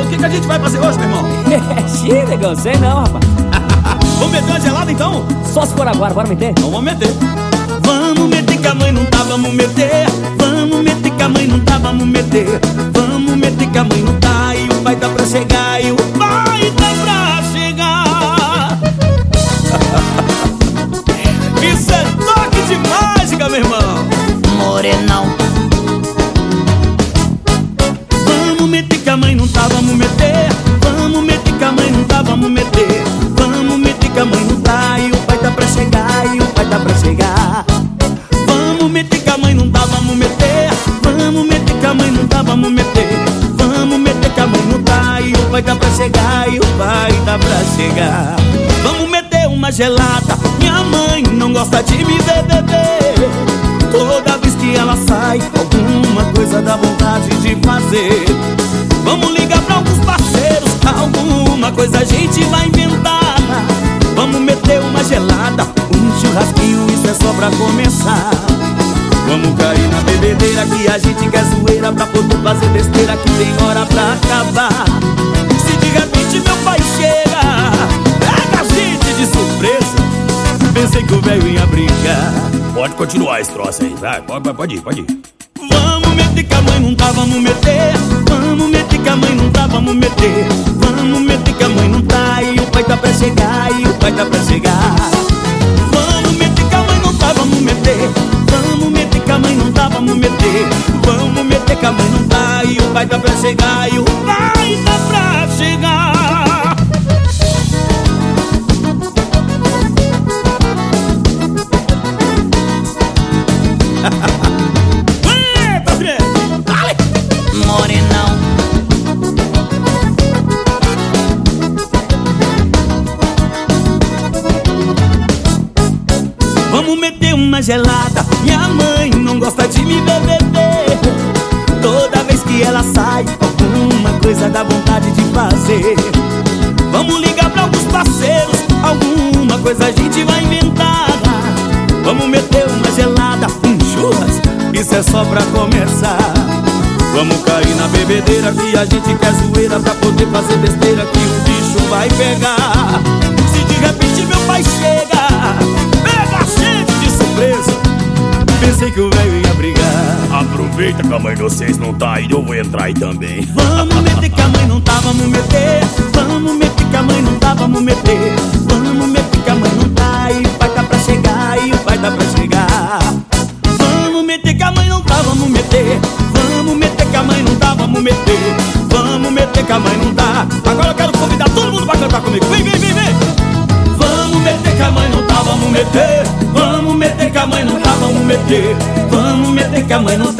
O que a gente vai fazer hoje, meu irmão? Xiii, negão, sei não, rapaz. Vamos meter uma gelada então? Só se for agora, bora meter? Então vamos meter. Vamos meter que a mãe não tá, vamos meter. Vamos meter que a mãe não tá, vamos meter. Vamos meter que a mãe não tá e o pai tá pra chegar, e o pai tá pra chegar. Isso é toque de mágica, meu irmão. Morenão. Vamos meter que a mãe não tá, vamos meter. Vamos meter que a mãe não tá, vamos meter. Vamos meter que a mãe não tá e o pai tá pra chegar, e o pai tá pra chegar. Vamos meter que a mãe não tá, vamos meter. Vamos meter que a mãe não tá, vamos meter. Vamos meter que a mãe não tá e o pai tá pra chegar, e o pai tá pra chegar. Vamos meter uma gelada, minha mãe não gosta de me ver beber. Toda vez que ela sai, alguma coisa dá vontade de fazer. Vamos ligar pra alguns parceiros, alguma coisa a gente vai inventar. Vamos meter uma gelada, um churrasquinho, isso é só pra começar. Vamos cair na bebedeira que a gente quer zoeira, pra poder fazer besteira que tem hora pra acabar. Se de repente meu pai chega, pega a gente de surpresa. Pensei que o velho ia brincar. Pode continuar esse troço aí, vai, pode ir. Vamos meter que a mãe não tá, vamos meter. Vamos meter que a mãe não tá, vamos meter. Vamos meter que a mãe não tá e o pai tá pra chegar, e o pai tá pra chegar. Vamos meter que a mãe não tá, vamos meter. Vamos meter que a mãe não tá, vamos meter. Vamos meter que a mãe não tá e o pai tá pra chegar, e o pai tá pra chegar. Morenão. Vamos meter uma gelada, minha mãe não gosta de me ver beber. Toda vez que ela sai, alguma coisa dá vontade de fazer. Vamos ligar pra alguns parceiros, alguma coisa a gente vai inventar. Vamos meter uma gelada, um churras, isso é só pra começar. Vamos cair na bebedeira que a gente quer zoeira, pra poder fazer besteira que o bicho vai pegar. Se de repente meu pai chega, pega a gente de surpresa. Pensei que o velho ia brigar. Aproveita que a mãe de vocês não tá aí, eu vou entrar aí também. Vamos meter que a mãe não tá, vamos meter. Vamos meter que a mãe não tá, vamos meter. Vamos meter que a mãe não tá e o pai tá pra chegar, e o pai tá pra chegar. Vamos meter que a mãe não tá, vamos meter. Vamos meter que a mãe não tá, vamos meter. Vamos meter que a mãe não tá. Agora eu quero convidar todo mundo pra cantar comigo. Vem. Vamos meter que a mãe não tá, vamos meter. Vamos meter que a mãe não tá, vamos meter. Vamos meter que a mãe não tá